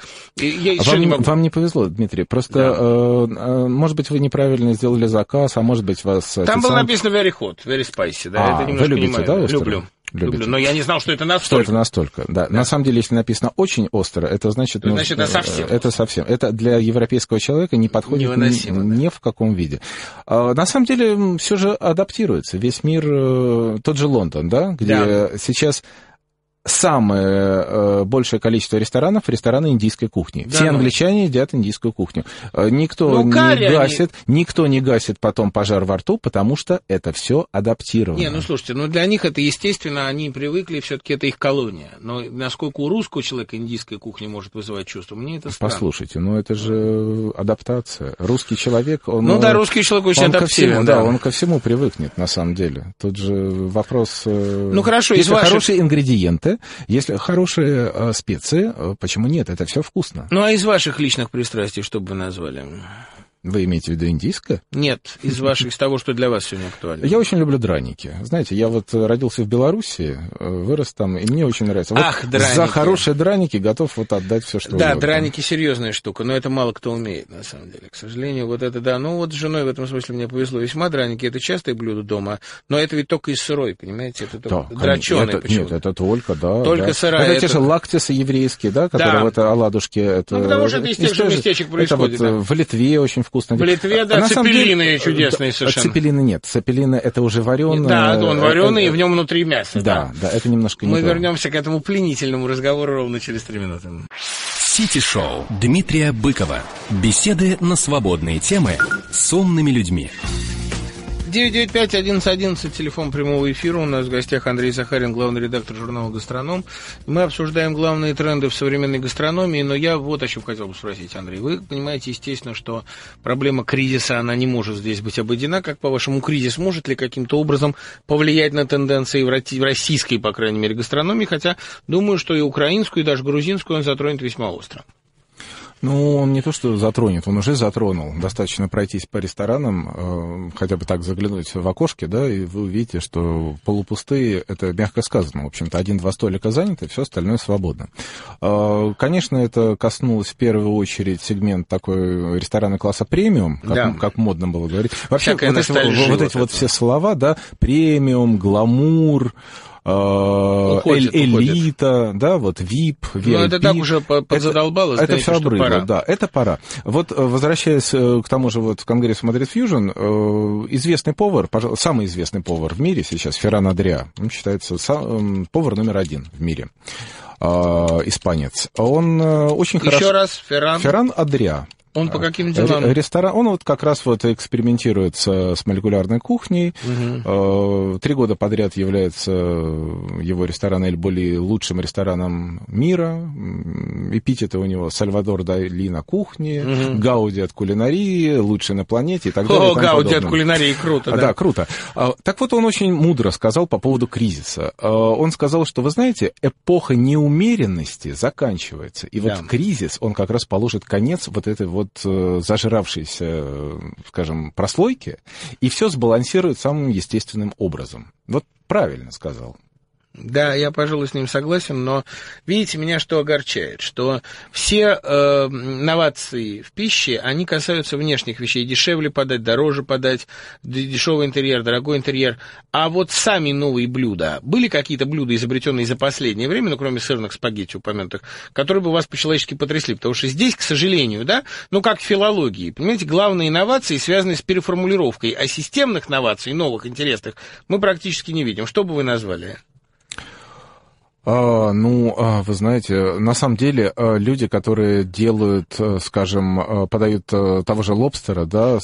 S3: Вам не повезло, Дмитрий. Просто, может быть, вы неправильно сделали заказ, а может быть, вас...
S2: Там было написано very hot, very spicy, да, это немножко
S3: вы любите,
S2: не
S3: да,
S2: люблю. Но я не знал, что это настолько.
S3: Что это настолько, да. На самом деле, если написано очень остро, это значит...
S2: это совсем.
S3: Это совсем. Это для европейского человека не подходит ни в каком виде. На самом деле, все же адаптируется. Весь мир, тот же Лондон, да, где сейчас... Самое большее количество ресторанов — рестораны индийской кухни. Да, все англичане едят индийскую кухню. Никто не гасит потом пожар во рту, потому что это все адаптировано.
S2: Слушайте, для них это естественно, они привыкли, все-таки это их колония. Но насколько у русского человека индийская кухня может вызывать чувство, мне это странно.
S3: Послушайте, это же адаптация. Русский человек, он...
S2: русский человек очень адаптивен.
S3: Он ко всему привыкнет, на самом деле. Тут же вопрос...
S2: хорошо,
S3: если хорошие ингредиенты, если хорошие специи, почему нет? Это все вкусно.
S2: А из ваших личных пристрастий что бы вы назвали?
S3: Вы имеете в виду индийское?
S2: Нет, из того, что для вас сегодня актуально.
S3: Я очень люблю драники. Знаете, я вот родился в Беларуси, вырос там, и мне очень нравится.
S2: Драники.
S3: За хорошие драники готов отдать все, что угодно.
S2: Да, драники серьезная штука, но это мало кто умеет, на самом деле. К сожалению, с женой в этом смысле мне повезло весьма. Драники — это частое блюдо дома, но это ведь только из сырой, понимаете? Это только дроченый почему-то.
S3: Нет, это только, да.
S2: Только сырая.
S3: Это те же лактисы еврейские, да, которые вот оладушки.
S2: Потому что это из тех же местечек происходит.
S3: Это в Литве очень вкусно.
S2: В Литве, цепелины чудесные совершенно.
S3: Цепелины нет. Цепелины — это уже вареное.
S2: Да, он вареный, и в нем внутри мясо.
S3: Да, это немножко не то.
S2: Мы вернемся к этому пленительному разговору ровно через 3 минуты.
S1: Сити-шоу Дмитрия Быкова. Беседы на свободные темы с умными людьми.
S2: 995-1111, телефон прямого эфира. У нас в гостях Андрей Захарин, главный редактор журнала «Гастроном». Мы обсуждаем главные тренды в современной гастрономии, но я вот о чем хотел бы спросить, Андрей. Вы понимаете, естественно, что проблема кризиса, она не может здесь быть обойдена. Как, по-вашему, кризис может ли каким-то образом повлиять на тенденции в российской, по крайней мере, гастрономии? Хотя, думаю, что и украинскую, и даже грузинскую он затронет весьма остро.
S3: Ну, он не то что затронет, он уже затронул. Достаточно пройтись по ресторанам, хотя бы так заглянуть в окошки, да, и вы увидите, что полупустые, это мягко сказано, в общем-то, 1-2 столика заняты, все остальное свободно. Конечно, это коснулось в первую очередь сегмент такой ресторана класса премиум, как модно было говорить. Вообще, вот эти вот все слова, да, премиум, гламур, элита, да, вот VIP, VIP.
S2: Ну, это так уже подзадолбало.
S3: Это все обрыдло, да, это пора. Вот, возвращаясь к тому же вот Конгрессу Madrid Fusion, известный повар, пожалуй, самый известный повар в мире сейчас, Ферран Адриа, он считается повар номер 1 в мире, испанец. Он очень хорошо...
S2: Еще раз,
S3: Ферран Адриа.
S2: Он по каким делам?
S3: Ресторан, он вот как раз вот экспериментирует с молекулярной кухней. 3 года подряд является его ресторан Эль Боли лучшим рестораном мира. Эпитеты у него Сальвадор Дали на кухне, Гауди от кулинарии, лучший на планете и так далее.
S2: О, Гауди от кулинарии, круто, да.
S3: Да, круто. Так вот, он очень мудро сказал по поводу кризиса. Он сказал, что, вы знаете, эпоха неумеренности заканчивается. И вот кризис, он как раз положит конец вот этой вот зажравшейся, скажем, прослойки, и все сбалансирует самым естественным образом. Вот правильно сказал.
S2: Да, я, пожалуй, с ним согласен, но, видите, меня что огорчает, что все новации в пище, они касаются внешних вещей, дешевле подать, дороже подать, дешевый интерьер, дорогой интерьер, а вот сами новые блюда, были какие-то блюда, изобретенные за последнее время, ну, кроме сырных спагетти упомянутых, которые бы вас по-человечески потрясли, потому что здесь, к сожалению, да, ну, как в филологии, понимаете, главные инновации связаны с переформулировкой, а системных новаций, новых, интересных, мы практически не видим. Что бы вы назвали?
S3: Вы знаете, на самом деле люди, которые делают, скажем, подают того же лобстера, да,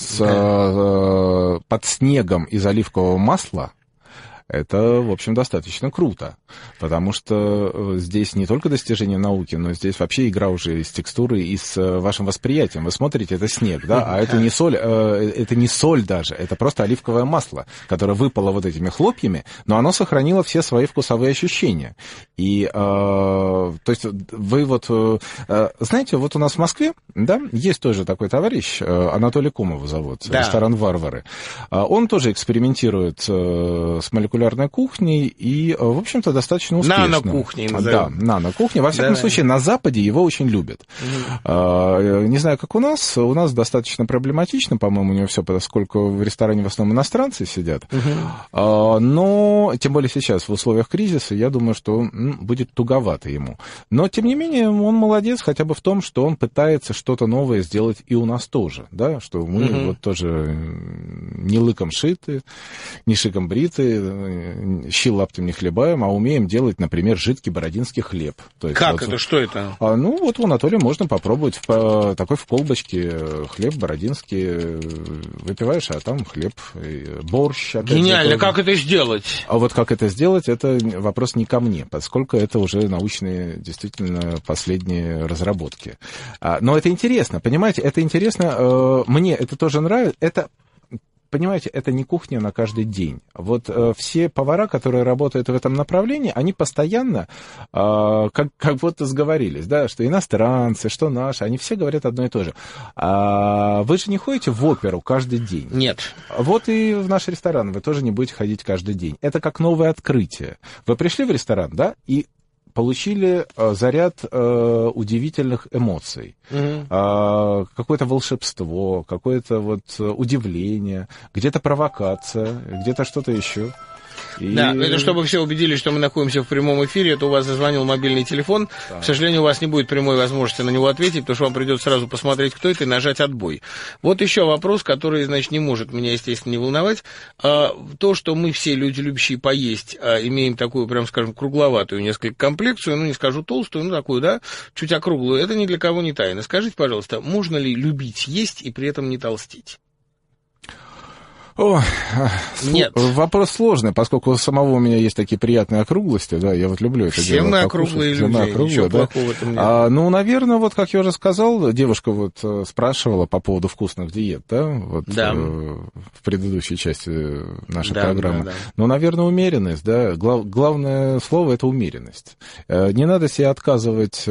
S3: под снегом из оливкового масла, это, в общем, достаточно круто, потому что здесь не только достижение науки, но здесь вообще игра уже с текстурой и с вашим восприятием. Вы смотрите, это снег, да, а это не соль, даже, это просто оливковое масло, которое выпало вот этими хлопьями, но оно сохранило все свои вкусовые ощущения. И, то есть, вы вот, знаете, вот у нас в Москве, да, есть тоже такой товарищ, Анатолий Комов зовут, ресторан «Варвары». Он тоже экспериментирует с молекулярной кухней и, в общем-то, достаточно успешно.
S2: Нано-кухней
S3: Да,
S2: назовем.
S3: нано-кухня. Во всяком случае, на Западе его очень любят. Не знаю, как у нас достаточно проблематично, по-моему, у него все, поскольку в ресторане в основном иностранцы сидят. Но, тем более сейчас, в условиях кризиса, я думаю, что будет туговато ему. Но, тем не менее, он молодец хотя бы в том, что он пытается что-то новое сделать и у нас тоже, да, что мы вот тоже не лыком шиты, не шиком бриты, щи лаптем не хлебаем, а умеем делать, например, жидкий бородинский хлеб. То есть,
S2: как это? Что это?
S3: Вот у Анатолия можно попробовать такой в колбочке хлеб бородинский, выпиваешь, а там хлеб, борщ.
S2: Гениально, как это сделать?
S3: А вот как это сделать, это вопрос не ко мне, поскольку это уже научные, действительно, последние разработки. Но это интересно, понимаете, это интересно, мне это тоже нравится, понимаете, это не кухня на каждый день. Вот все повара, которые работают в этом направлении, они постоянно как будто сговорились, да, что иностранцы, что наши, они все говорят одно и то же. Вы же не ходите в оперу каждый день?
S2: Нет.
S3: Вот и в наш ресторан вы тоже не будете ходить каждый день. Это как новое открытие. Вы пришли в ресторан, да, и получили заряд удивительных эмоций, какое-то волшебство, какое-то вот удивление, где-то провокация, где-то что-то еще.
S2: Да, это чтобы все убедились, что мы находимся в прямом эфире, это у вас зазвонил мобильный телефон. Да. К сожалению, у вас не будет прямой возможности на него ответить, потому что вам придется сразу посмотреть, кто это, и нажать отбой. Вот еще вопрос, который, значит, не может меня, естественно, не волновать. То, что мы все люди, любящие поесть, имеем такую, прям скажем, кругловатую несколько комплекцию, ну, не скажу толстую, ну, такую, да, чуть округлую, это ни для кого не тайна. Скажите, пожалуйста, можно ли любить есть и при этом не толстеть? Нет.
S3: Вопрос сложный, поскольку у самого у меня есть такие приятные округлости, да, я вот люблю это дело.
S2: Все мы округлые люди, ничего плохого в этом нет.
S3: Ну, наверное, вот, как я уже сказал, девушка вот спрашивала по поводу вкусных диет, да, вот
S2: да.
S3: В предыдущей части нашей программы. Да. Ну, наверное, умеренность, да, главное слово — это умеренность. Не надо себе отказывать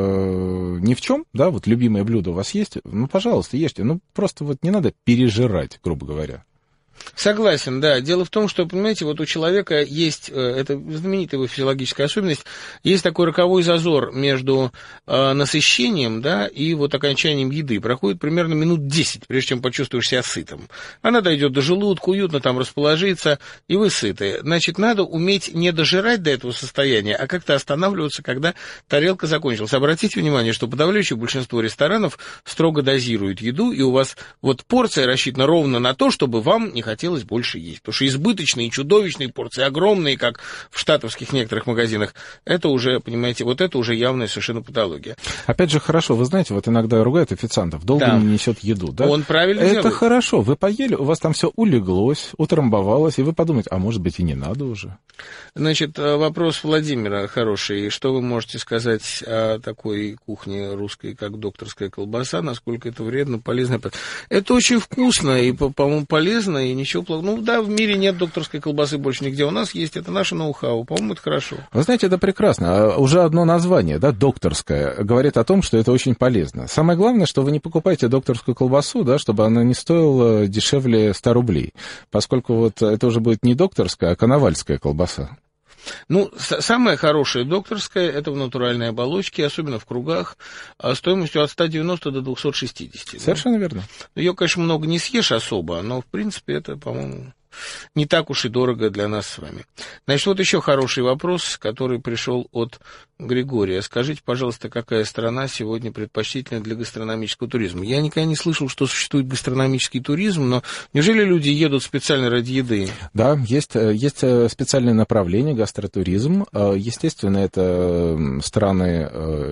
S3: ни в чем, да, вот любимое блюдо у вас есть, ну, пожалуйста, ешьте, ну, просто вот не надо пережирать, грубо говоря.
S2: Согласен, да. Дело в том, что, понимаете, вот у человека есть, это знаменитая его физиологическая особенность, есть такой роковой зазор между насыщением, да, и вот окончанием еды. Проходит примерно минут 10, прежде чем почувствуешь себя сытым. Она дойдет до желудка, уютно там расположится, и вы сыты. Значит, надо уметь не дожирать до этого состояния, а как-то останавливаться, когда тарелка закончилась. Обратите внимание, что подавляющее большинство ресторанов строго дозируют еду, и у вас вот порция рассчитана ровно на то, чтобы вам не хотелось больше есть. Потому что избыточные, чудовищные порции, огромные, как в штатовских некоторых магазинах, это уже, понимаете, вот это уже явная совершенно патология.
S3: Опять же, хорошо, вы знаете, вот иногда ругают официантов, долго не несет еду, да?
S2: Он правильно делает.
S3: Это хорошо, вы поели, у вас там все улеглось, утрамбовалось, и вы подумаете, а может быть и не надо уже.
S2: Значит, вопрос Владимира хороший. Что вы можете сказать о такой кухне русской, как докторская колбаса, насколько это вредно, полезно? Это очень вкусно и, по-моему, полезно, и ничего плохого. Ну да, в мире нет докторской колбасы больше нигде. У нас есть, это наше ноу-хау. По-моему, это хорошо.
S3: Вы знаете, это прекрасно. Уже одно название, да, докторская, говорит о том, что это очень полезно. Самое главное, что вы не покупаете докторскую колбасу, да, чтобы она не стоила дешевле 100 рублей. Поскольку вот это уже будет не докторская, а коновальская колбаса.
S2: Ну, самая хорошая докторская, это в натуральной оболочке, особенно в кругах, стоимостью от 190 до 260.
S3: Совершенно верно.
S2: Ее, конечно, много не съешь особо, но, в принципе, это, по-моему, не так уж и дорого для нас с вами. Значит, вот еще хороший вопрос, который пришел от Григория. Скажите, пожалуйста, какая страна сегодня предпочтительна для гастрономического туризма? Я никогда не слышал, что существует гастрономический туризм, но неужели люди едут специально ради еды?
S3: Да, есть специальное направление гастротуризм. Естественно, это страны,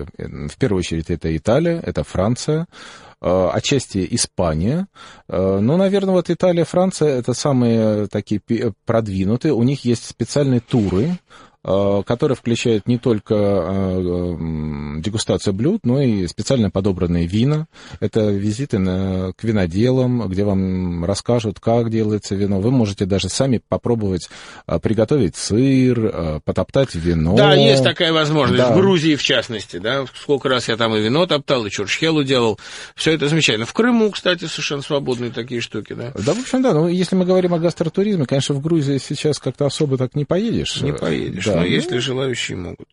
S3: в первую очередь, это Италия, это Франция, отчасти Испания. Ну, наверное, вот Италия, Франция — это самые такие продвинутые. У них есть специальные туры, которые включают не только дегустацию блюд, но и специально подобранные вина. Это визиты к виноделам, где вам расскажут, как делается вино. Вы можете даже сами попробовать приготовить сыр, потоптать вино.
S2: Да, есть такая возможность. Да. В Грузии, в частности, да. Сколько раз я там и вино топтал, и чурчхелу делал. Все это замечательно. В Крыму, кстати, совершенно свободные такие штуки, да.
S3: Да, в общем, да. Но если мы говорим о гастротуризме, конечно, в Грузии сейчас как-то особо так не поедешь.
S2: Не поедешь. Да. Но если желающие могут.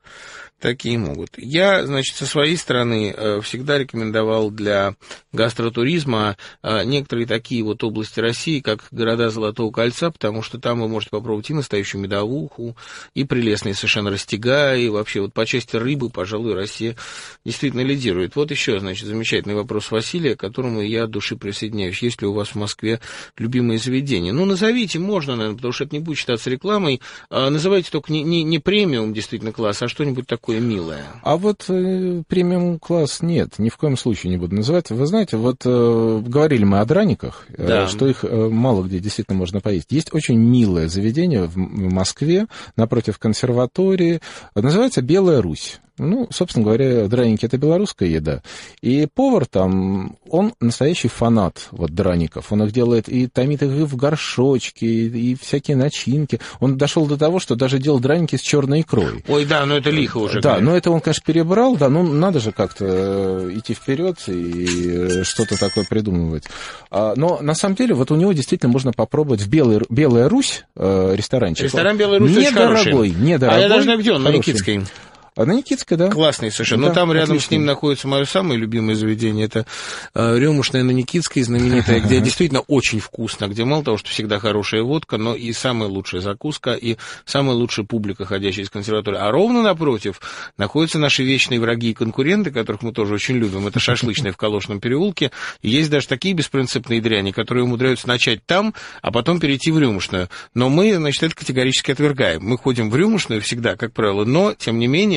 S2: Такие могут. Я, значит, со своей стороны всегда рекомендовал для гастротуризма некоторые такие вот области России, как города Золотого кольца, потому что там вы можете попробовать и настоящую медовуху, и прелестные совершенно растягаи, и вообще вот по части рыбы, пожалуй, Россия действительно лидирует. Вот еще, значит, замечательный вопрос Василия, к которому я от души присоединяюсь. Есть ли у вас в Москве любимые заведения? Ну, назовите, можно, наверное, потому что это не будет считаться рекламой. Называйте только не премиум действительно класс, а что-нибудь такое милое.
S3: А вот премиум-класс нет, ни в коем случае не буду называть. Вы знаете, вот говорили мы о драниках, да, что их мало где действительно можно поесть. Есть очень милое заведение в Москве, напротив консерватории, называется «Белая Русь». Ну, собственно говоря, драники — это белорусская еда. И повар там, он настоящий фанат вот драников. Он их делает и томит их и в горшочке, и всякие начинки. Он дошел до того, что даже делал драники с черной икрой.
S2: Ой, да, но это лихо уже.
S3: Да, но это он, конечно, перебрал, да, ну, надо же как-то идти вперед и что-то такое придумывать. Но, на самом деле, вот у него действительно можно попробовать в «Белая Русь» ресторанчик.
S2: Ресторан «Белая Русь» очень хороший.
S3: Недорогой.
S2: А я даже знаю, где он, на Никитской.
S3: На Никитской, да.
S2: Классный совершенно. Да, но там рядом отлично. С ним находится мое самое любимое заведение. Это рюмушная на Никитской, знаменитая, где действительно очень вкусно, где мало того, что всегда хорошая водка, но и самая лучшая закуска, и самая лучшая публика, ходящая из консерватории. А ровно напротив находятся наши вечные враги и конкуренты, которых мы тоже очень любим. Это шашлычная в Калошном переулке. И есть даже такие беспринципные дряни, которые умудряются начать там, а потом перейти в рюмушную. Но мы, значит, это категорически отвергаем. Мы ходим в рюмушную всегда, как правило, но, тем не менее,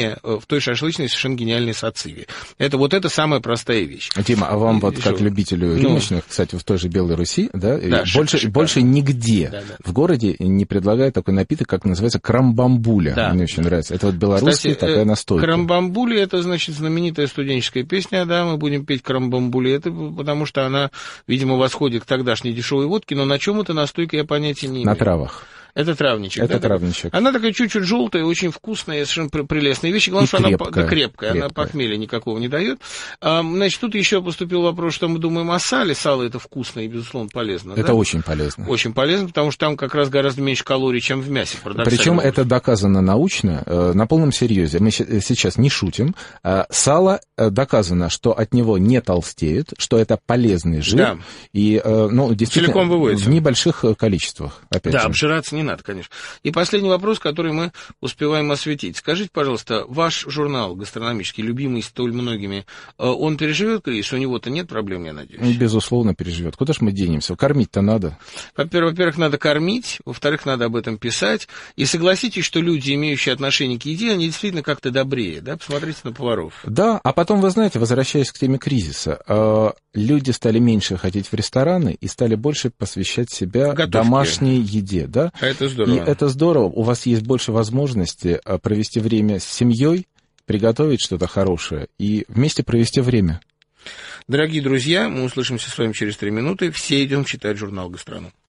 S2: песня в той шашлычной совершенно гениальной сациви. Это самая простая вещь.
S3: Дима, а вам как любителю рюмочных, кстати, в той же Белой Руси, да, больше нигде в городе не предлагают такой напиток, как называется крамбамбуля. Да. Мне очень нравится. Это белорусская такая настойка.
S2: Крамбамбуля — это, значит, знаменитая студенческая песня, да, мы будем петь крамбамбуля, это потому что она, видимо, восходит к тогдашней дешевой водке, но на чем эта настойка, я понятия не имею.
S3: На травах.
S2: Это травничек.
S3: Это травничек.
S2: Она такая чуть-чуть желтая, очень вкусная, совершенно прелестная вещь. Главное, что она крепкая, она похмелья никакого не дает. Значит, тут еще поступил вопрос, что мы думаем о сале. Сало — это вкусно и, безусловно, полезно.
S3: Это очень полезно.
S2: Очень полезно, потому что там как раз гораздо меньше калорий, чем в мясе.
S3: Причем это доказано научно, на полном серьезе. Мы сейчас не шутим. Сало доказано, что от него не толстеют, что это полезный жир. Да. И, действительно, целиком выводится. В небольших количествах. Опять же.
S2: Обжираться не надо, конечно. И последний вопрос, который мы успеваем осветить. Скажите, пожалуйста, ваш журнал гастрономический, любимый столь многими, он переживет кризис? У него-то нет проблем, я надеюсь?
S3: Безусловно, переживет. Куда ж мы денемся? Кормить-то надо.
S2: Во-первых, надо кормить, во-вторых, надо об этом писать. И согласитесь, что люди, имеющие отношение к еде, они действительно как-то добрее, да? Посмотрите на поваров.
S3: Да, а потом, вы знаете, возвращаясь к теме кризиса, люди стали меньше ходить в рестораны и стали больше посвящать себя домашней еде, да?
S2: Это здорово.
S3: И это здорово. У вас есть больше возможности провести время с семьей, приготовить что-то хорошее и вместе провести время.
S2: Дорогие друзья, мы услышимся с вами через 3 минуты. Все идем читать журнал «Гастроном».